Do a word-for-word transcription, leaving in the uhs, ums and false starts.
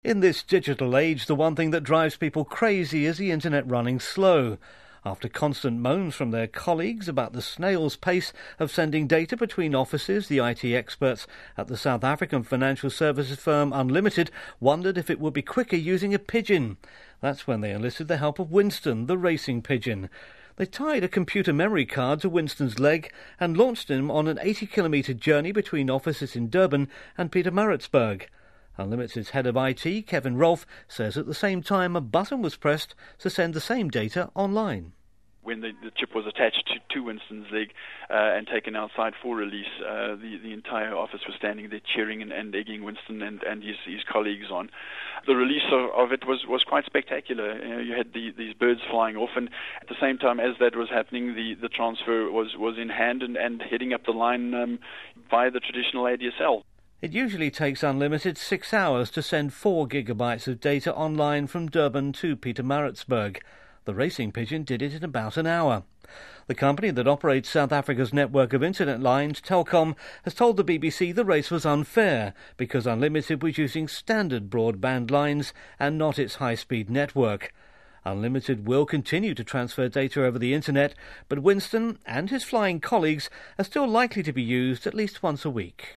In this digital age, the one thing that drives people crazy is the internet running slow. After constant moans from their colleagues about the snail's pace of sending data between offices, the I T experts at the South African financial services firm Unlimited wondered if it would be quicker using a pigeon. That's when they enlisted the help of Winston, the racing pigeon. They tied a computer memory card to Winston's leg and launched him on an eighty kilometre journey between offices in Durban and Pietermaritzburg. Unlimited's head of I T, Kevin Rolfe, says at the same time a button was pressed to send the same data online. When the, the chip was attached to, to Winston's leg uh, and taken outside for release, uh, the, the entire office was standing there cheering and, and egging Winston and, and his, his colleagues on. The release of, of it was, was quite spectacular. You know, you had the, these birds flying off, and at the same time as that was happening, the, the transfer was, was in hand and, and heading up the line um, via the traditional A D S L. It usually takes Unlimited six hours to send four gigabytes of data online from Durban to Pietermaritzburg. The racing pigeon did it in about an hour. The company that operates South Africa's network of internet lines, Telkom, has told the B B C the race was unfair because Unlimited was using standard broadband lines and not its high-speed network. Unlimited will continue to transfer data over the internet, but Winston and his flying colleagues are still likely to be used at least once a week.